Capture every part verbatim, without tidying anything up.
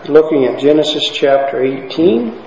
looking at Genesis chapter eighteen.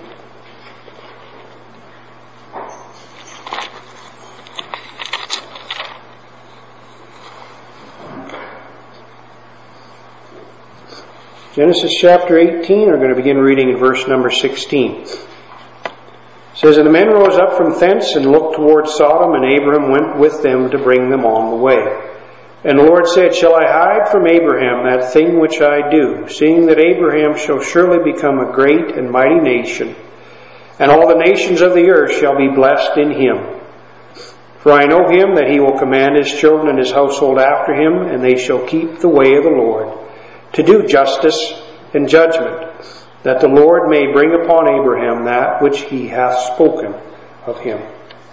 Genesis chapter eighteen, we're going to begin reading in verse number sixteen. It says, "And the men rose up from thence and looked toward Sodom, and Abraham went with them to bring them on the way. And the Lord said, Shall I hide from Abraham that thing which I do, seeing that Abraham shall surely become a great and mighty nation, and all the nations of the earth shall be blessed in him? For I know him that he will command his children and his household after him, and they shall keep the way of the Lord, to do justice and judgment, that the Lord may bring upon Abraham that which he hath spoken of him."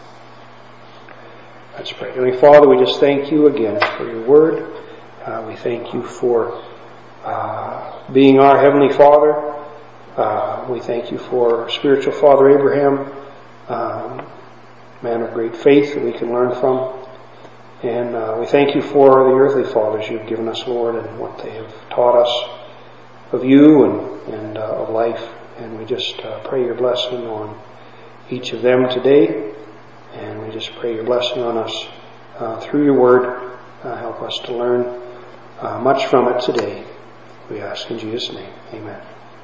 Let's pray. Heavenly Father, we just thank you again for your word. Uh, we thank you for uh, being our Heavenly Father. Uh, we thank you for our spiritual father Abraham, um, man of great faith that we can learn from. And uh, we thank you for the earthly fathers you've given us, Lord, and what they have taught us of you and, and uh, of life. And we just uh, pray your blessing on each of them today. And we just pray your blessing on us uh, through your word. Uh, help us to learn uh, much from it today. We ask in Jesus' name. Amen.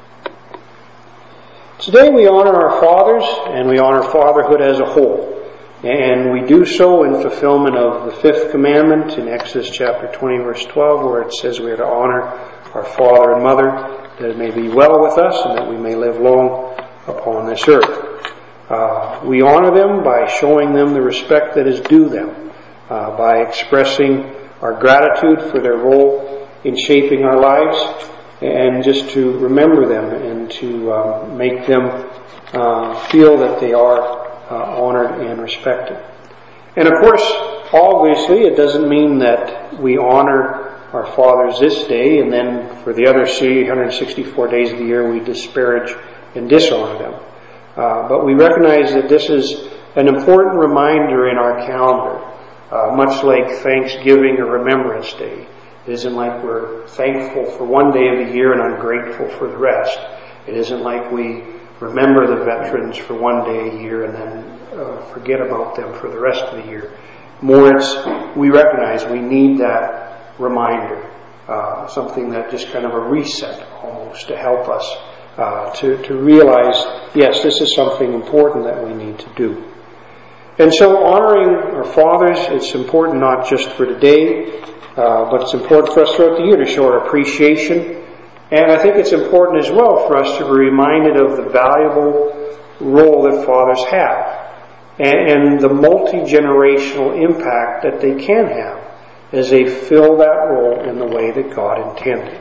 Today we honor our fathers, and we honor fatherhood as a whole. And we do so in fulfillment of the fifth commandment in Exodus chapter twenty, verse twelve, where it says we are to honor our father and mother, that it may be well with us and that we may live long upon this earth. Uh, we honor them by showing them the respect that is due them, uh, by expressing our gratitude for their role in shaping our lives, and just to remember them and to uh, make them uh, feel that they are uh, honored and respected. And of course, obviously, it doesn't mean that we honor our fathers this day and then for the other three hundred sixty-four days of the year we disparage and dishonor them. Uh, but we recognize that this is an important reminder in our calendar, uh, much like Thanksgiving or Remembrance Day. It isn't like we're thankful for one day of the year and ungrateful for the rest. It isn't like we remember the veterans for one day a year and then uh, forget about them for the rest of the year. More, it's we recognize we need that reminder, uh, something that just kind of a reset almost to help us Uh, to, to realize, yes, this is something important that we need to do. And so honoring our fathers, it's important not just for today, uh, but it's important for us throughout the year to show our appreciation. And I think it's important as well for us to be reminded of the valuable role that fathers have and, and the multi-generational impact that they can have as they fill that role in the way that God intended.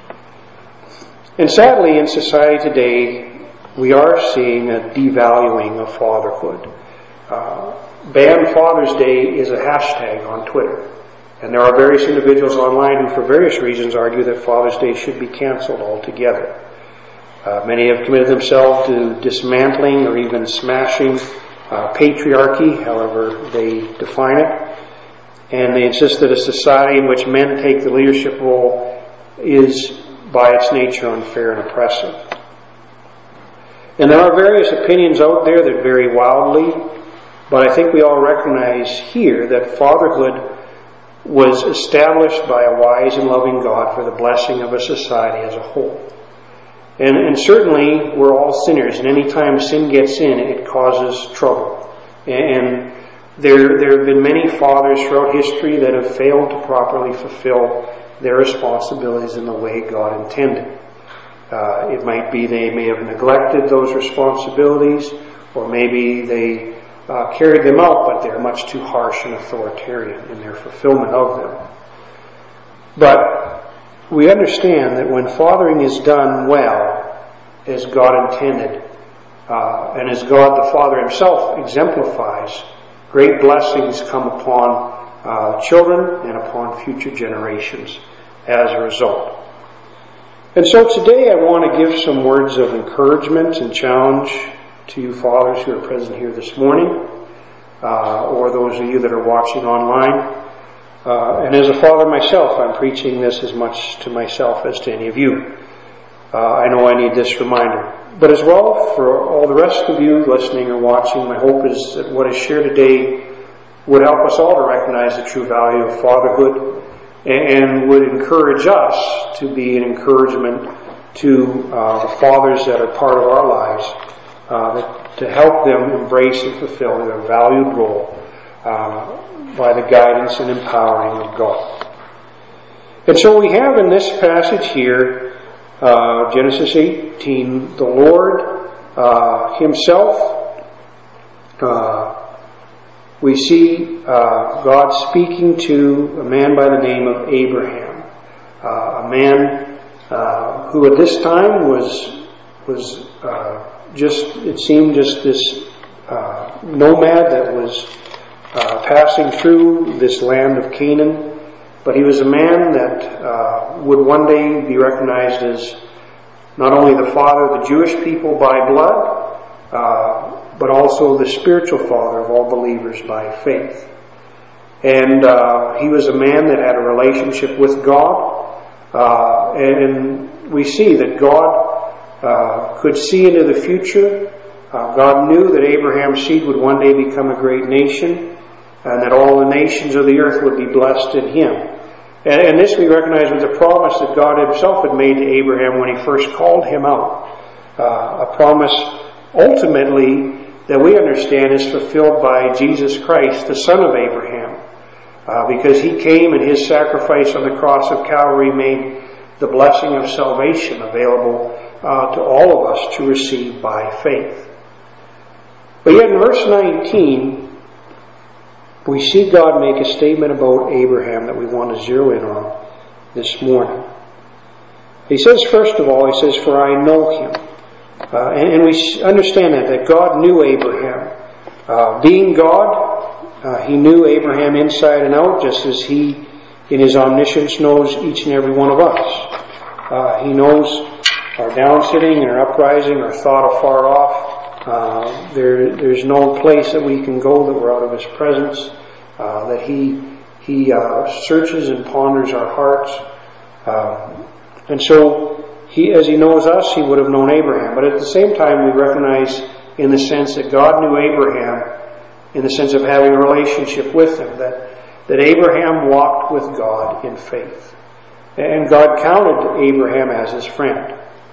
And sadly, in society today, we are seeing a devaluing of fatherhood. Uh, Ban Father's Day is a hashtag on Twitter. And there are various individuals online who, for various reasons, argue that Father's Day should be canceled altogether. Uh, many have committed themselves to dismantling or even smashing uh, patriarchy, however they define it. And they insist that a society in which men take the leadership role is by its nature unfair and oppressive. And there are various opinions out there that vary wildly, but I think we all recognize here that fatherhood was established by a wise and loving God for the blessing of a society as a whole. And, and certainly we're all sinners, and any time sin gets in, it causes trouble. And there, there have been many fathers throughout history that have failed to properly fulfill their responsibilities in the way God intended. Uh, it might be they may have neglected those responsibilities, or maybe they uh, carried them out, but they're much too harsh and authoritarian in their fulfillment of them. But we understand that when fathering is done well, as God intended, uh, and as God the Father himself exemplifies, great blessings come upon Uh, children and upon future generations as a result. And so today I want to give some words of encouragement and challenge to you fathers who are present here this morning, uh, or those of you that are watching online. Uh, and as a father myself, I'm preaching this as much to myself as to any of you. uh, I know I need this reminder. But as well, for all the rest of you listening or watching, my hope is that what is shared today would help us all to recognize the true value of fatherhood and would encourage us to be an encouragement to uh, the fathers that are part of our lives, uh, that, to help them embrace and fulfill their valued role uh, by the guidance and empowering of God. And so we have in this passage here, uh, Genesis eighteen, the Lord uh, Himself. Uh, we see uh, God speaking to a man by the name of Abraham, uh, a man uh, who at this time was was uh, just, it seemed, just this uh, nomad that was uh, passing through this land of Canaan. But he was a man that uh, would one day be recognized as not only the father of the Jewish people by blood, uh, but also the spiritual father of all believers by faith. And uh, he was a man that had a relationship with God. Uh, and we see that God uh, could see into the future. Uh, God knew that Abraham's seed would one day become a great nation, and that all the nations of the earth would be blessed in him. And, and this we recognize was a promise that God Himself had made to Abraham when He first called him out. Uh, a promise ultimately that we understand is fulfilled by Jesus Christ, the Son of Abraham, uh, because He came and His sacrifice on the cross of Calvary made the blessing of salvation available uh, to all of us to receive by faith. But yet in verse nineteen, we see God make a statement about Abraham that we want to zero in on this morning. He says, first of all, He says, "For I know him." Uh, and, and we understand that, that God knew Abraham. Uh, being God, uh, He knew Abraham inside and out, just as He, in His omniscience, knows each and every one of us. Uh, he knows our downsitting and our uprising, our thought afar off. Uh, there, there's no place that we can go that we're out of His presence. Uh, that He He uh, searches and ponders our hearts, uh, and so He, as He knows us, He would have known Abraham. But at the same time, we recognize, in the sense that God knew Abraham, in the sense of having a relationship with Him, that that Abraham walked with God in faith, and God counted Abraham as His friend.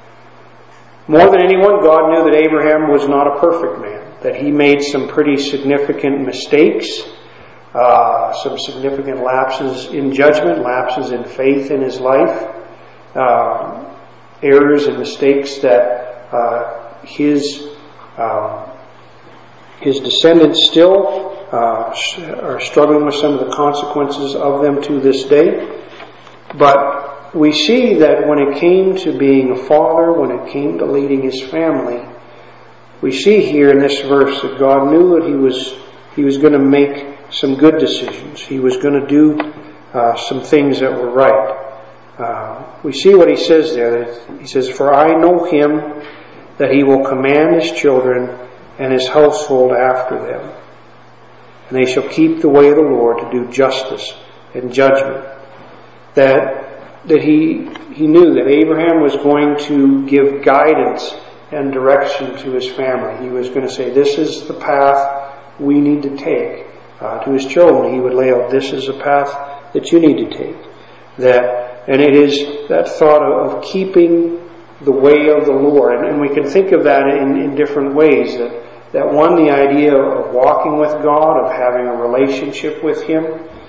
More than anyone, God knew that Abraham was not a perfect man, that he made some pretty significant mistakes, uh, some significant lapses in judgment, lapses in faith in his life, uh, errors and mistakes that uh, his uh, his descendants still uh, are struggling with some of the consequences of them to this day. But we see that when it came to being a father, when it came to leading his family, we see here in this verse that God knew that he was he was going to make some good decisions. He was going to do uh, some things that were right. Uh, we see what he says there. That he says, "For I know him, that he will command his children and his household after them. And they shall keep the way of the Lord to do justice and judgment." That that he he knew that Abraham was going to give guidance and direction to his family. He was going to say, "This is the path we need to take." Uh, to his children, he would lay out, "This is a path that you need to take." That, and it is that thought of, of keeping the way of the Lord, and, and we can think of that in, in different ways. That that one, the idea of walking with God, of having a relationship with Him.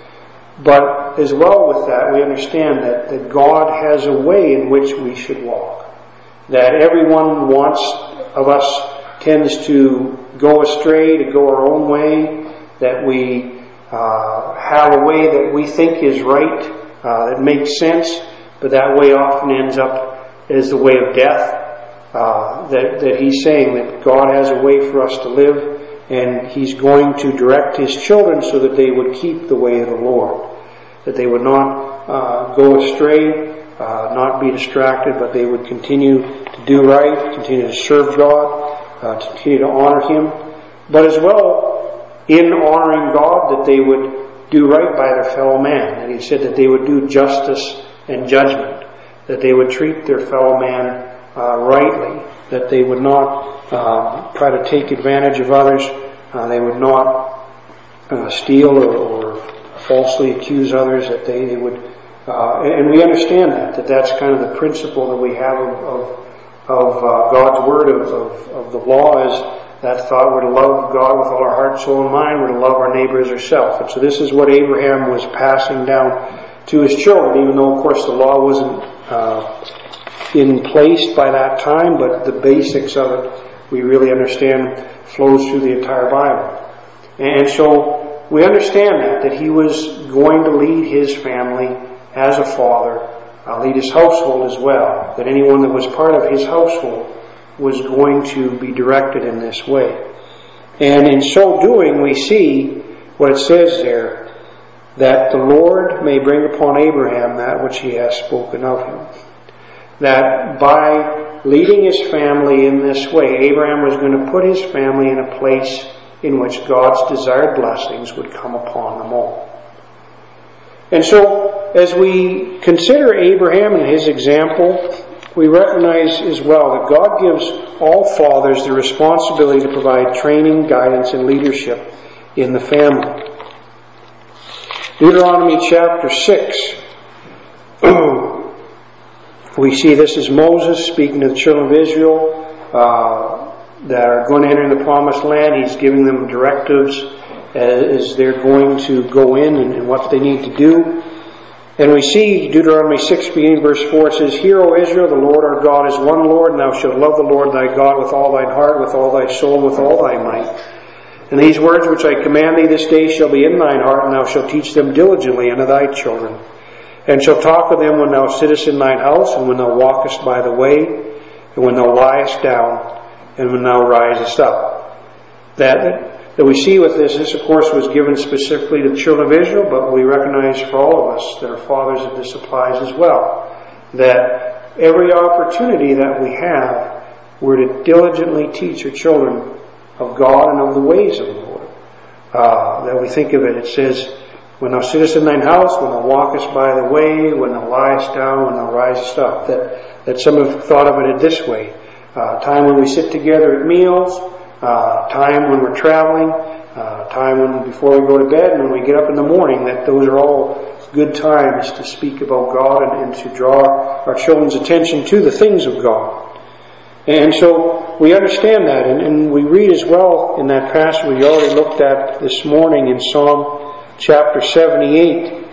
But as well with that, we understand that, that God has a way in which we should walk. That everyone wants of us tends to go astray, to go our own way, that we uh, have a way that we think is right, uh, that makes sense, but that way often ends up as the way of death. Uh, that, that He's saying that God has a way for us to live, and He's going to direct His children so that they would keep the way of the Lord. That they would not uh, go astray, uh, not be distracted, but they would continue to do right, continue to serve God, uh, to continue to honor Him. But as well, in honoring God, that they would do right by their fellow man. And He said that they would do justice and judgment, that they would treat their fellow man that they would not uh, try to take advantage of others. Uh, they would not uh, steal or, or falsely accuse others, that they, they would, uh, and we understand that, that that's kind of the principle that we have of, of, of uh, God's Word, of, of, of the law, is that thought: we're to love God with all our heart, soul, and mind. We're to love our neighbor as ourselves. And so this is what Abraham was passing down to his children, even though, of course, the law wasn't uh, in place by that time, but the basics of it, we really understand, flows through the entire Bible. And so we understand that, that he was going to lead his family as a father, uh, lead his household as well, that anyone that was part of his household was going to be directed in this way. And in so doing, we see what it says there, that the Lord may bring upon Abraham that which he has spoken of him. That by leading his family in this way, Abraham was going to put his family in a place in which God's desired blessings would come upon them all. And so, as we consider Abraham and his example, we recognize as well that God gives all fathers the responsibility to provide training, guidance, and leadership in the family. Deuteronomy chapter six, we see this is Moses speaking to the children of Israel uh, that are going to enter the promised land. He's giving them directives as they're going to go in and, and what they need to do. And we see Deuteronomy six, beginning verse four, it says, "Hear, O Israel, the Lord our God is one Lord, and thou shalt love the Lord thy God with all thine heart, with all thy soul, and with all thy might. And these words which I command thee this day shall be in thine heart, and thou shalt teach them diligently unto thy children. And shalt talk of them when thou sittest in thine house, and when thou walkest by the way, and when thou liest down, and when thou risest up." That that we see with this, this of course was given specifically to the children of Israel, but we recognize for all of us that are fathers that this applies as well. That every opportunity that we have, we're to diligently teach our children of God and of the ways of the Lord. Uh, that we think of it, it says, "When thou sittest in thine house, when thou walkest by the way, when thou liest down, when thou risest up." That, that some have thought of it this way. Uh, time when we sit together at meals, Uh, time when we're traveling, uh, time when before we go to bed, and when we get up in the morning, that those are all good times to speak about God and, and to draw our children's attention to the things of God. And so we understand that, and, and we read as well in that passage we already looked at this morning in Psalm chapter seventy-eight,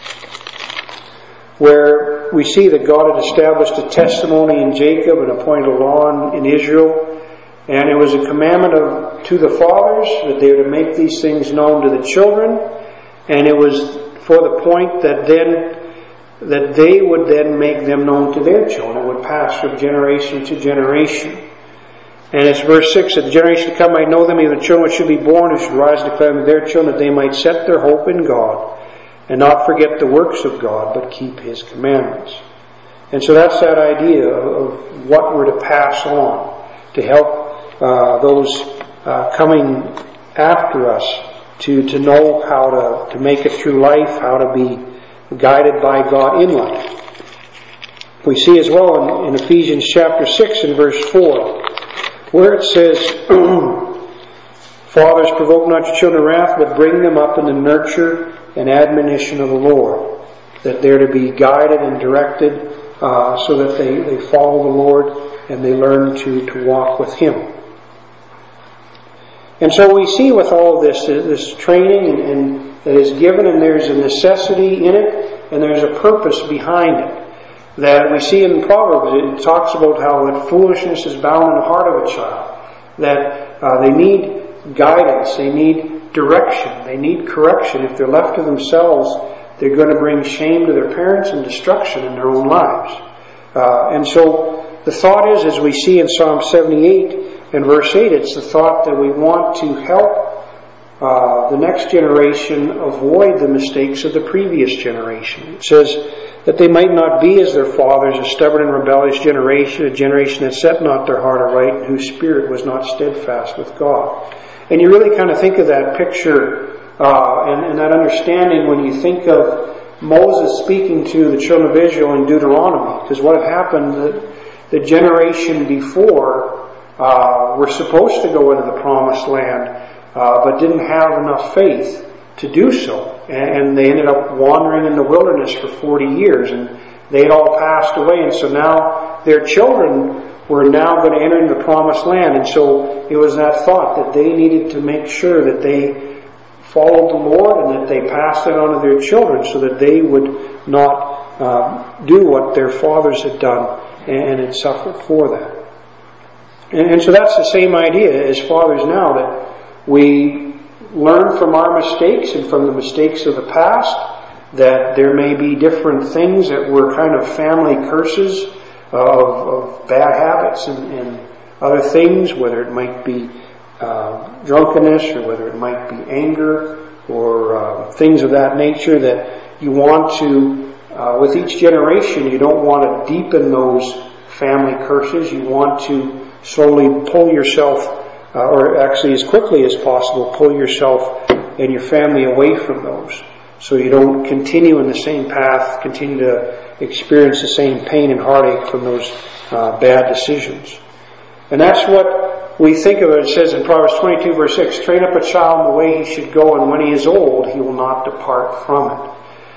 where we see that God had established a testimony in Jacob and appointed a law in, in Israel. And it was a commandment of, to the fathers that they were to make these things known to the children. And it was for the point that then, that they would then make them known to their children. It would pass from generation to generation. And it's verse six, "That the generation to come might know them, even the children which should be born, who should rise and declare them to their children, that they might set their hope in God, and not forget the works of God, but keep His commandments." And so that's that idea of what we're to pass on to help Uh, those uh, coming after us to, to know how to, to make it through life, how to be guided by God in life. We see as well in, in Ephesians chapter six and verse four, where it says, "Fathers, provoke not your children to wrath, but bring them up in the nurture and admonition of the Lord." That they're to be guided and directed uh, so that they, they follow the Lord and they learn to, to walk with Him. And so we see with all of this, this training and, and that is given, and there's a necessity in it, and there's a purpose behind it. That we see in Proverbs, it talks about how that foolishness is bound in the heart of a child. That uh, they need guidance, they need direction, they need correction. If they're left to themselves, they're going to bring shame to their parents and destruction in their own lives. Uh, and so the thought is, as we see in Psalm seventy-eight, in verse eight, it's the thought that we want to help uh, the next generation avoid the mistakes of the previous generation. It says that they might not be as their fathers, a stubborn and rebellious generation, a generation that set not their heart aright, and whose spirit was not steadfast with God. And you really kind of think of that picture uh, and, and that understanding when you think of Moses speaking to the children of Israel in Deuteronomy. Because what had happened, the, the generation before uh, were supposed to go into the promised land, uh, but didn't have enough faith to do so. And they ended up wandering in the wilderness for forty years, and they'd all passed away. And so now their children were now going to enter into the promised land. And so it was that thought that they needed to make sure that they followed the Lord and that they passed it on to their children so that they would not uh, do what their fathers had done and had suffered for that. And, and so that's the same idea as fathers now, that we learn from our mistakes and from the mistakes of the past, that there may be different things that were kind of family curses of, of bad habits and, and other things, whether it might be uh, drunkenness or whether it might be anger or uh, things of that nature, that you want to, uh, with each generation, you don't want to deepen those family curses. You want to slowly pull yourself, uh, or actually as quickly as possible, pull yourself and your family away from those, so you don't continue in the same path, continue to experience the same pain and heartache from those uh, bad decisions. And that's what we think of it. It says in Proverbs twenty-two verse six, train up a child in the way he should go, and when he is old, he will not depart from it.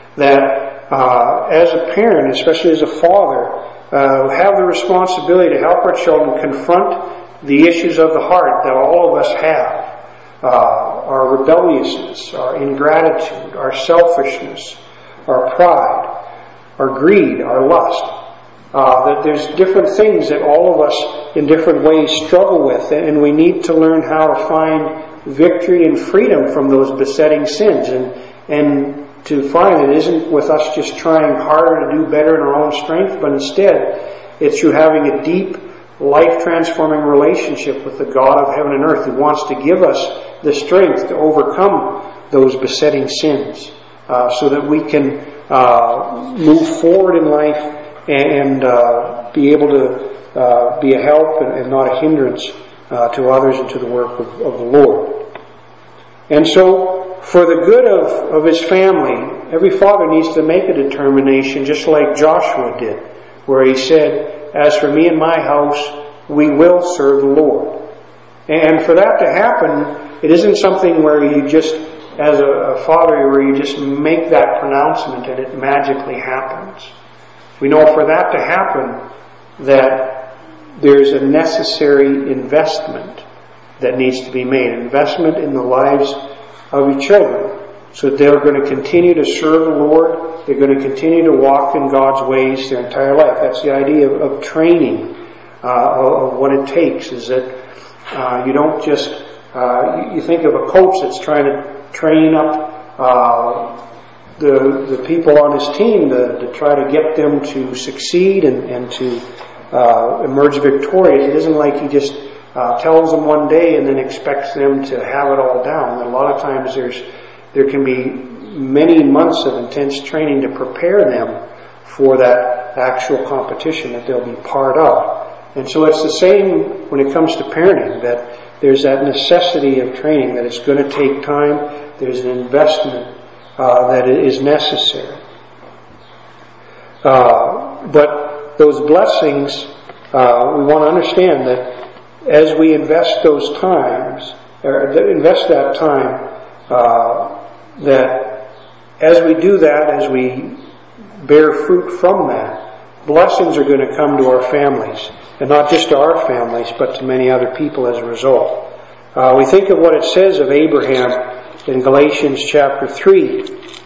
That uh, as a parent, especially as a father, uh, have the responsibility to help our children confront the issues of the heart that all of us have. Uh, our rebelliousness, our ingratitude, our selfishness, our pride, our greed, our lust. Uh, that there's different things that all of us in different ways struggle with, and we need to learn how to find victory and freedom from those besetting sins, and and to find it isn't with us just trying harder to do better in our own strength, but instead it's through having a deep, life-transforming relationship with the God of heaven and earth, who wants to give us the strength to overcome those besetting sins, uh, so that we can uh, move forward in life and uh, be able to uh, be a help and, and not a hindrance uh, to others and to the work of, of the Lord. And so, for the good of, of his family, every father needs to make a determination, just like Joshua did, where he said, "As for me and my house, we will serve the Lord." And for that to happen, it isn't something where you just, as a, a father, where you just make that pronouncement and it magically happens. We know for that to happen, that there's a necessary investment that needs to be made. Investment in the lives of your children, so that they're going to continue to serve the Lord. They're going to continue to walk in God's ways their entire life. That's the idea of, of training, uh, of, of what it takes, is that uh, you don't just, uh, you think of a coach that's trying to train up uh, the the people on his team to, to try to get them to succeed and, and to uh, emerge victorious. It isn't like he just uh, tells them one day and then expects them to have it all down. A lot of times there's there can be many months of intense training to prepare them for that actual competition that they'll be part of. And so it's the same when it comes to parenting, that there's that necessity of training, that it's going to take time. There's an investment Uh, that it is necessary. Uh, but those blessings, uh, we want to understand that as we invest those times, or invest that time, uh, that as we do that, as we bear fruit from that, blessings are going to come to our families, and not just to our families, but to many other people as a result. Uh, we think of what it says of Abraham in Galatians chapter three,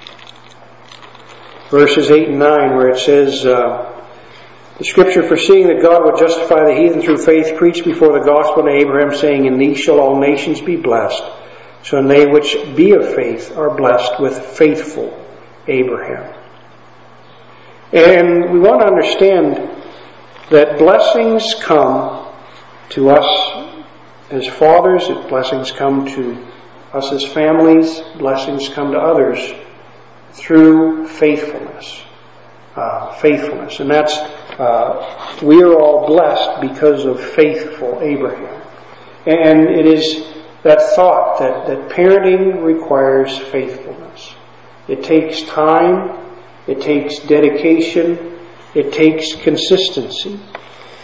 verses eight and nine, where it says, uh, the scripture, foreseeing that God would justify the heathen through faith, preached before the gospel to Abraham, saying, in thee shall all nations be blessed. So they which be of faith are blessed with faithful Abraham. And we want to understand that blessings come to us as fathers, that blessings come to us as families, blessings come to others through faithfulness. Uh, faithfulness. And that's, uh, we are all blessed because of faithful Abraham. And it is that thought that, that parenting requires faithfulness. It takes time, it takes dedication, it takes consistency.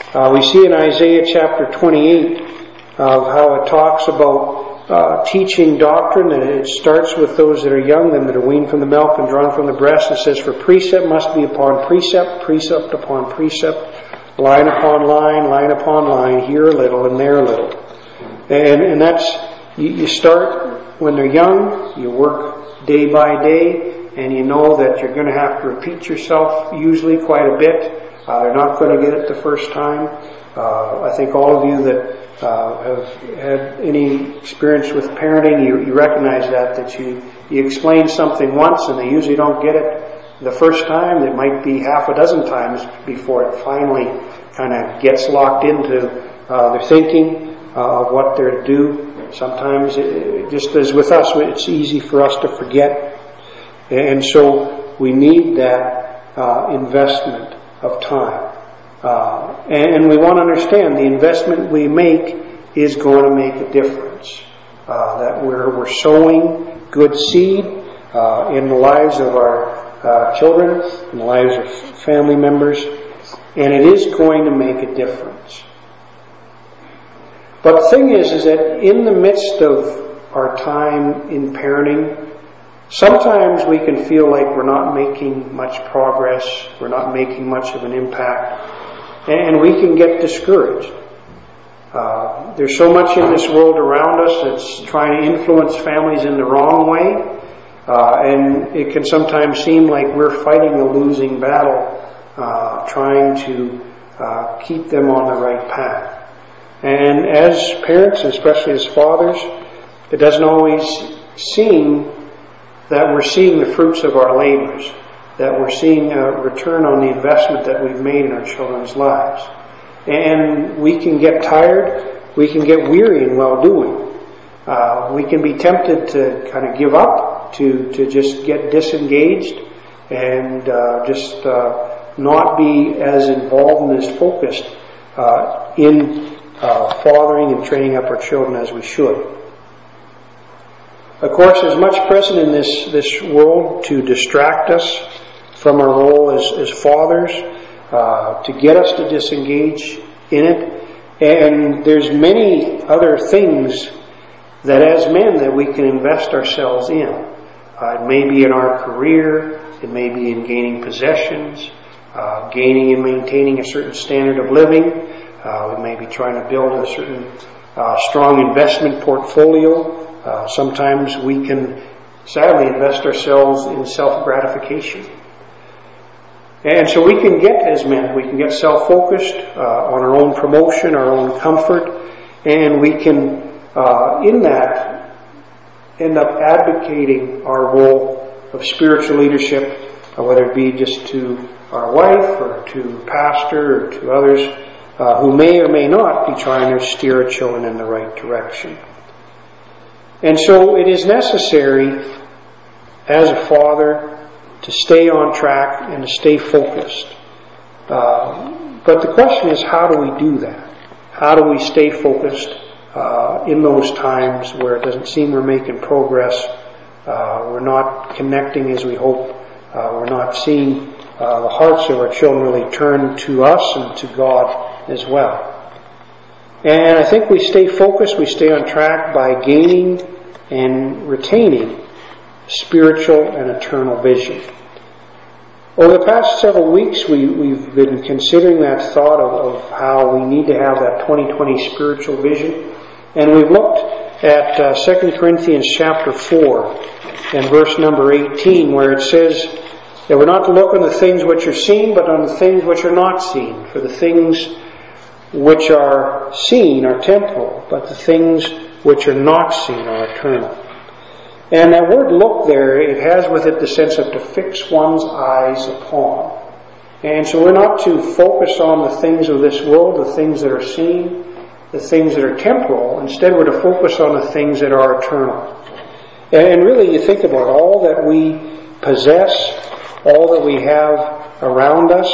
Uh, we see in Isaiah chapter twenty-eight of how it talks about uh, teaching doctrine, and it starts with those that are young, them that are weaned from the milk and drawn from the breast. It says, for precept must be upon precept, precept upon precept, line upon line, line upon line, here a little and there a little. And, and that's, you, you start when they're young, you work day by day, and you know that you're going to have to repeat yourself usually quite a bit. Uh, they're not going to get it the first time. Uh, I think all of you that uh, have had any experience with parenting, you, you recognize that, that you, you explain something once and they usually don't get it the first time. It might be half a dozen times before it finally kind of gets locked into uh, their thinking uh, of what they're to do. Sometimes, it, just as with us, it's easy for us to forget. And so we need that uh, investment of time. Uh, and, and we want to understand the investment we make is going to make a difference. Uh, that we're, we're sowing good seed uh, in the lives of our uh, children, in the lives of family members, and it is going to make a difference. But the thing is, is that in the midst of our time in parenting, sometimes we can feel like we're not making much progress, we're not making much of an impact, and we can get discouraged. Uh, there's so much in this world around us that's trying to influence families in the wrong way, uh, and it can sometimes seem like we're fighting a losing battle, uh, trying to uh, keep them on the right path. And as parents, especially as fathers, it doesn't always seem that we're seeing the fruits of our labors, that we're seeing a return on the investment that we've made in our children's lives. And we can get tired, we can get weary in well-doing. Uh, we can be tempted to kind of give up, to, to just get disengaged and uh, just uh, not be as involved and as focused uh, in uh, fathering and training up our children as we should. Of course, there's much present in this, this world to distract us from our role as, as fathers, uh, to get us to disengage in it. And there's many other things that as men that we can invest ourselves in. Uh, it may be in our career, it may be in gaining possessions, uh, gaining and maintaining a certain standard of living. Uh, we may be trying to build a certain uh, strong investment portfolio. Uh, sometimes we can sadly invest ourselves in self-gratification. And so we can get, as men, we can get self-focused uh, on our own promotion, our own comfort, and we can, uh, in that, end up advocating our role of spiritual leadership, uh, whether it be just to our wife or to pastor or to others uh, who may or may not be trying to steer our children in the right direction. And so it is necessary as a father to stay on track and to stay focused. Uh, but the question is, how do we do that? How do we stay focused uh, in those times where it doesn't seem we're making progress, uh, we're not connecting as we hope, uh, we're not seeing uh, the hearts of our children really turn to us and to God as well. And I think we stay focused, we stay on track by gaining and retaining spiritual and eternal vision. Over the past several weeks, we, we've been considering that thought of, of how we need to have that twenty twenty spiritual vision. And we've looked at uh, Second Corinthians chapter four and verse number eighteen, where it says that we're not to look on the things which are seen, but on the things which are not seen. For the things which are seen are temporal, but the things which are not seen are eternal. And that word look there, it has with it the sense of to fix one's eyes upon. And so we're not to focus on the things of this world, the things that are seen, the things that are temporal. Instead, we're to focus on the things that are eternal. And really, you think about all that we possess, all that we have around us,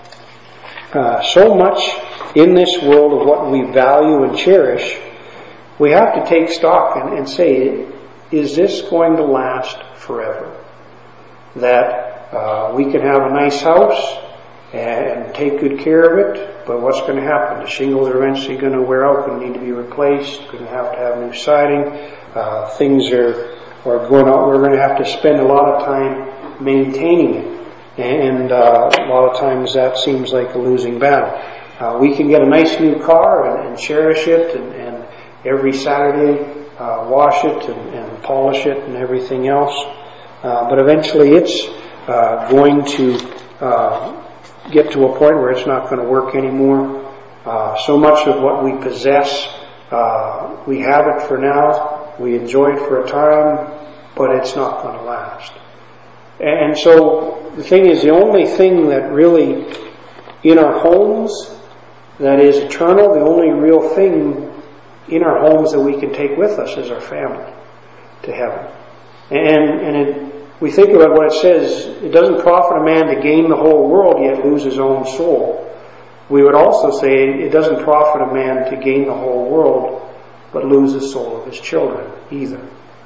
uh, so much in this world of what we value and cherish, we have to take stock and, and say, is this going to last forever? That uh, we can have a nice house, and take good care of it. But what's going to happen? The shingles are eventually going to wear out, going to need to be replaced, going to have to have new siding. Uh, things are, are going out. We're going to have to spend a lot of time maintaining it. And uh, a lot of times that seems like a losing battle. Uh, we can get a nice new car and, and cherish it, and, and every Saturday uh, wash it and, and polish it and everything else. Uh, but eventually it's uh, going to uh, get to a point where it's not going to work anymore. Uh, so much of what we possess, uh, we have it for now, we enjoy it for a time, but it's not going to last. And so the thing is, the only thing that really in our homes that is eternal, the only real thing in our homes that we can take with us is our family to heaven. And, and it, we think about what it says, it doesn't profit a man to gain the whole world yet lose his own soul. We would also say it doesn't profit a man to gain the whole world but lose the soul of his children either.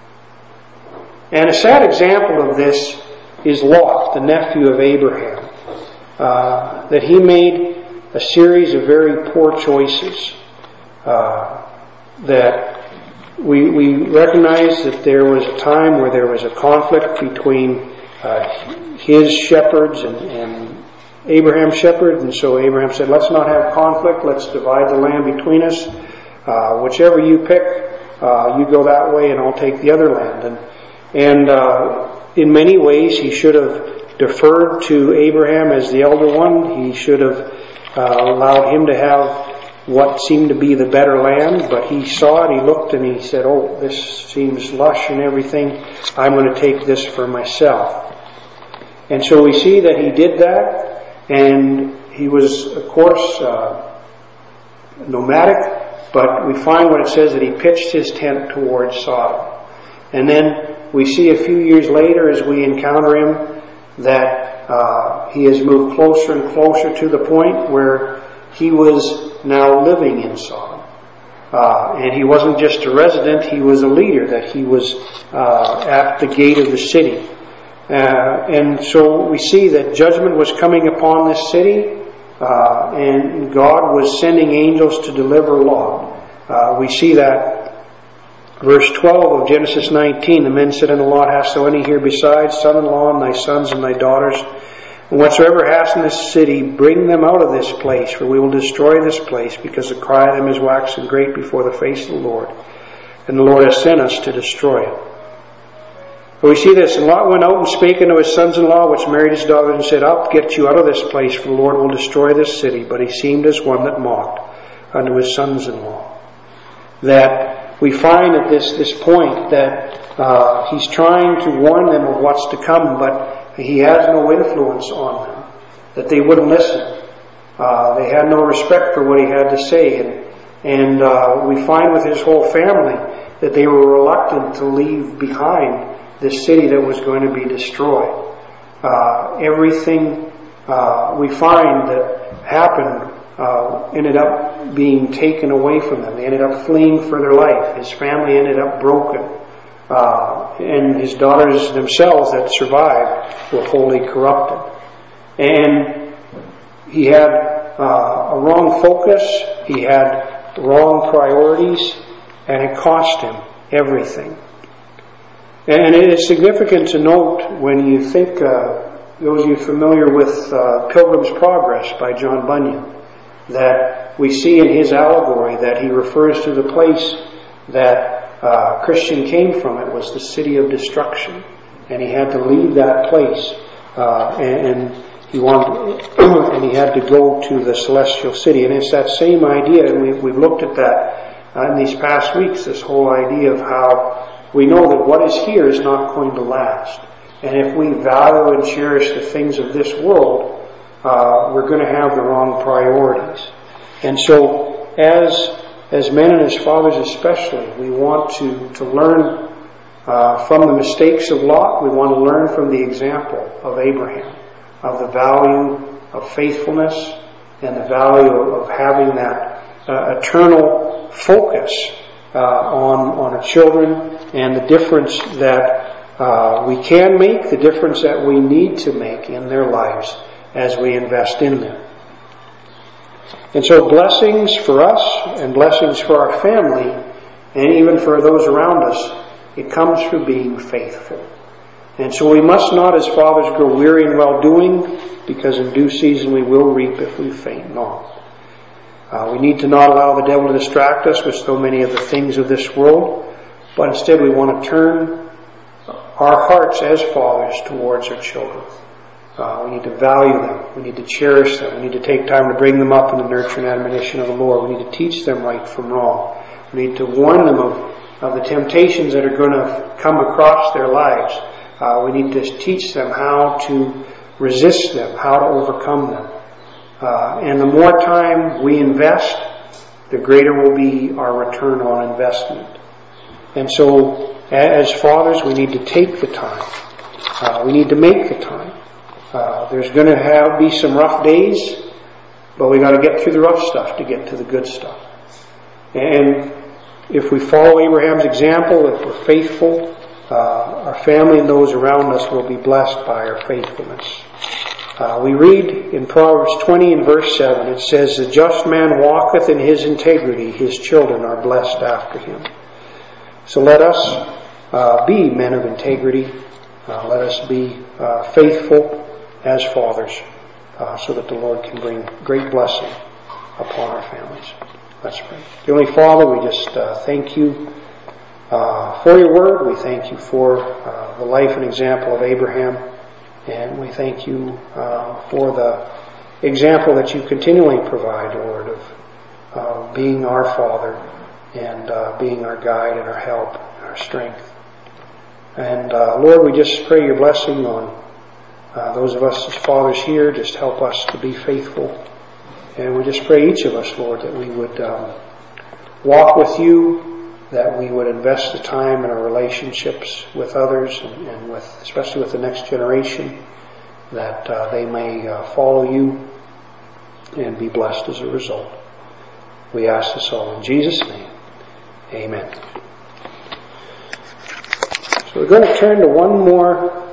And a sad example of this is Lot, the nephew of Abraham, uh, that he made a series of very poor choices. Uh, that we, we recognize that there was a time where there was a conflict between uh, his shepherds and, and Abraham's shepherds, and so Abraham said, let's not have conflict, let's divide the land between us. Uh, whichever you pick, uh, you go that way and I'll take the other land. And, and uh, in many ways he should have deferred to Abraham as the elder one. He should have uh, allowed him to have what seemed to be the better land, but he saw it, he looked, and he said, oh, this seems lush and everything, I'm going to take this for myself. And so we see that he did that, and he was, of course, uh, nomadic, but we find when it says that he pitched his tent towards Sodom. And then we see a few years later, as we encounter him, that uh, he has moved closer and closer to the point where he was now living in Sodom. Uh, and he wasn't just a resident, he was a leader, that he was uh, at the gate of the city. Uh, and so we see that judgment was coming upon this city, uh, and God was sending angels to deliver Lot. Uh, we see that verse twelve of Genesis nineteen, the men said unto Lot, hast thou any here besides, son-in-law, and thy sons and thy daughters? And whatsoever hast in this city, bring them out of this place, for we will destroy this place, because the cry of them is waxen great before the face of the Lord. And the Lord has sent us to destroy it. But we see this, and Lot went out and spake unto his sons-in-law, which married his daughters, and said, I'll get you out of this place, for the Lord will destroy this city. But he seemed as one that mocked unto his sons-in-law. That we find at this, this point that uh, he's trying to warn them of what's to come, but he has no influence on them, that they wouldn't listen. Uh, they had no respect for what he had to say. And, and uh, we find with his whole family that they were reluctant to leave behind this city that was going to be destroyed. Uh, everything uh, we find that happened uh, ended up being taken away from them. They ended up fleeing for their life. His family ended up broken. Uh, and his daughters themselves that survived were wholly corrupted. And he had uh, a wrong focus, he had wrong priorities, and it cost him everything. And it is significant to note when you think, uh, those of you familiar with uh, Pilgrim's Progress by John Bunyan, that we see in his allegory that he refers to the place that Uh, Christian came from. It was the city of destruction, and he had to leave that place, uh, and, and he wanted, and he had to go to the celestial city. And it's that same idea, and we, we've looked at that uh, in these past weeks. This whole idea of how we know that what is here is not going to last, and if we value and cherish the things of this world, uh, we're going to have the wrong priorities. And so, as As men and as fathers especially, we want to, to learn uh, from the mistakes of Lot. We want to learn from the example of Abraham, of the value of faithfulness and the value of having that uh, eternal focus uh, on, on our children, and the difference that uh, we can make, the difference that we need to make in their lives as we invest in them. And so blessings for us and blessings for our family and even for those around us, it comes through being faithful. And so we must not as fathers grow weary in well-doing, because in due season we will reap if we faint not. Uh, we need to not allow the devil to distract us with so many of the things of this world, but instead we want to turn our hearts as fathers towards our children. Uh, we need to value them. We need to cherish them. We need to take time to bring them up in the nurture and admonition of the Lord. We need to teach them right from wrong. We need to warn them of, of the temptations that are going to come across their lives. Uh, we need to teach them how to resist them, how to overcome them. Uh, and the more time we invest, the greater will be our return on investment. And so, as fathers, we need to take the time. Uh, we need to make the time. Uh, there's going to have be some rough days, but we got to get through the rough stuff to get to the good stuff. And if we follow Abraham's example, if we're faithful, uh, our family and those around us will be blessed by our faithfulness. Uh, we read in Proverbs twenty and verse seven, it says, "The just man walketh in his integrity, his children are blessed after him." So let us uh, be men of integrity. Uh, let us be uh, faithful as fathers, uh, so that the Lord can bring great blessing upon our families. Let's pray. Heavenly Father, we just uh, thank you uh, for your word. We thank you for uh, the life and example of Abraham. And we thank you uh, for the example that you continually provide, Lord, of uh, being our Father and uh, being our guide and our help and our strength. And uh, Lord, we just pray your blessing on uh, those of us as fathers here. Just help us to be faithful. And we just pray each of us, Lord, that we would um, walk with you, that we would invest the time in our relationships with others and, and with, especially with the next generation, that uh, they may uh, follow you and be blessed as a result. We ask this all in Jesus' name. Amen. So we're going to turn to one more